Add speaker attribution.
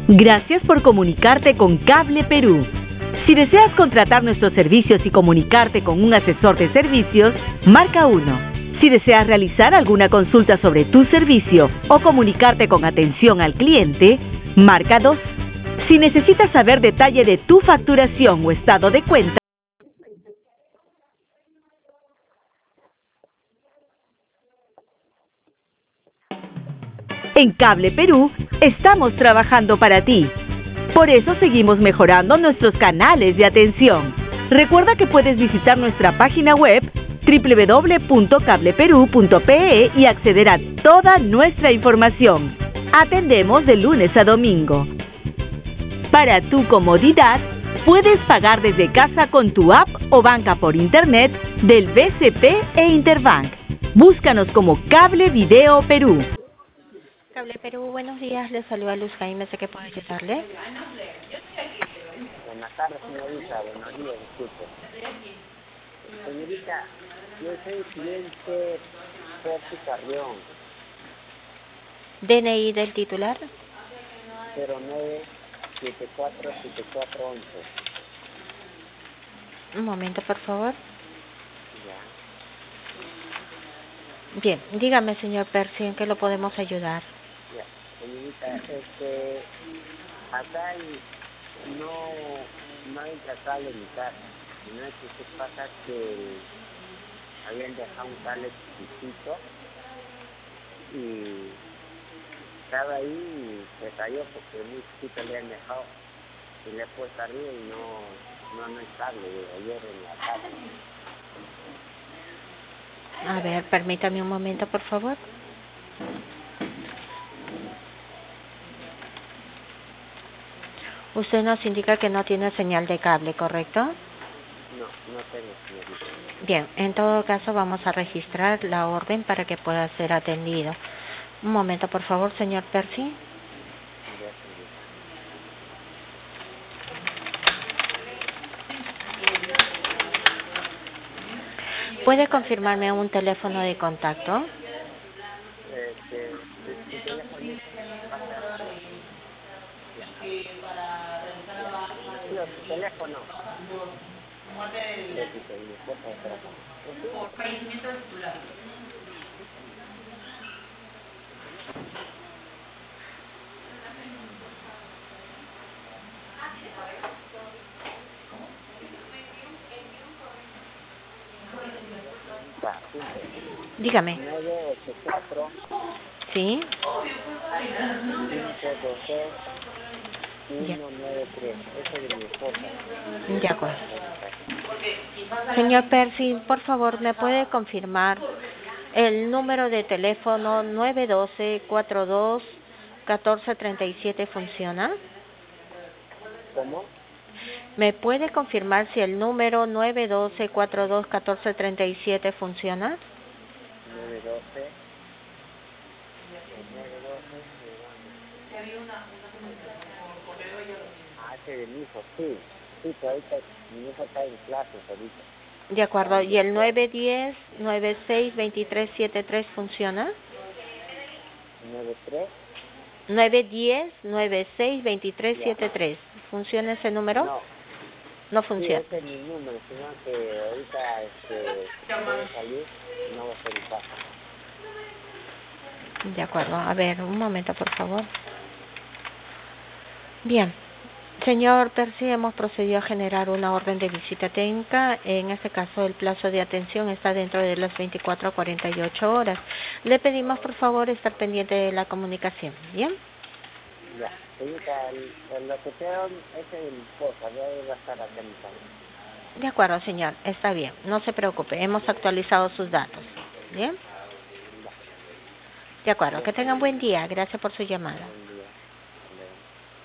Speaker 1: Gracias por comunicarte con Cable Perú. Si deseas contratar nuestros servicios y comunicarte con un asesor de servicios, marca 1. Si deseas realizar alguna consulta sobre tu servicio o comunicarte con atención al cliente, marca 2. Si necesitas saber detalle de tu facturación o estado de cuenta, en Cable Perú estamos trabajando para ti. Por eso seguimos mejorando nuestros canales de atención. Recuerda que puedes visitar nuestra página web www.cableperu.pe y acceder a toda nuestra información. Atendemos de lunes a domingo. Para tu comodidad, puedes pagar desde casa con tu app o banca por internet del BCP e Interbank. Búscanos como Cable Video Perú.
Speaker 2: Cable Perú, buenos días, les saluda Luz Jaime, sé que puedo ayudarle.
Speaker 3: Buenas tardes, señorita, buenos días, disculpe. Señorita, yo soy cliente Percy Carrión,
Speaker 2: DNI del titular.
Speaker 3: 09747411.
Speaker 2: Un momento, por favor.
Speaker 3: Ya.
Speaker 2: Bien, dígame, señor Percy, ¿en qué lo podemos ayudar?
Speaker 3: Ya, señorita, acá no hay cable en mi casa, sino que se pasa que habían dejado un cable chiquitito y estaba ahí y se cayó porque muy chiquito le han dejado y le he puesto arriba y no hay cable de ayer en la casa.
Speaker 2: A ver, permítame un momento, por favor. Usted nos indica que no tiene señal de cable, ¿correcto?
Speaker 3: No tengo, señorita.
Speaker 2: Bien, en todo caso vamos a registrar la orden para que pueda ser atendido. Un momento, por favor, señor Percy.
Speaker 3: Ya, señorita.
Speaker 2: ¿Puede confirmarme un teléfono de contacto?
Speaker 3: ¿Tu teléfono? Sí, tu teléfono.
Speaker 2: Dígame.
Speaker 3: 984
Speaker 2: ¿Sí?
Speaker 3: 522 193. Ese es de mi esposa.
Speaker 2: De acuerdo. Señor Percy, por favor, ¿me puede confirmar el número de teléfono 912-42-1437 funciona?
Speaker 3: ¿Cómo?
Speaker 2: ¿Me puede confirmar si el número 912-42-1437 funciona?
Speaker 3: 912. Ese de mi hijo, sí. Sí, pero ahorita mi hijo está en clases ahorita.
Speaker 2: De acuerdo. ¿Y el 910-96-2373 funciona?
Speaker 3: 93.
Speaker 2: 910-96-2373. ¿Funciona ese número?
Speaker 3: No.
Speaker 2: No
Speaker 3: Sí,
Speaker 2: funciona.
Speaker 3: ese es mi número, sino que ahorita puede salir y no va a ser mi casa.
Speaker 2: De acuerdo. A ver, un momento, por favor. Bien. Señor Percy, hemos procedido a generar una orden de visita técnica. En este caso, el plazo de atención está dentro de las 24 a 48 horas. Le pedimos, por favor, estar pendiente de la comunicación. ¿Bien?
Speaker 3: Ya. Ahorita, lo que tengo es mi esposa, yo voy a estar acá en mi casa.
Speaker 2: De acuerdo, señor. Está bien. No se preocupe. Hemos actualizado sus datos. ¿Bien? De acuerdo. Que tengan buen día. Gracias por su llamada.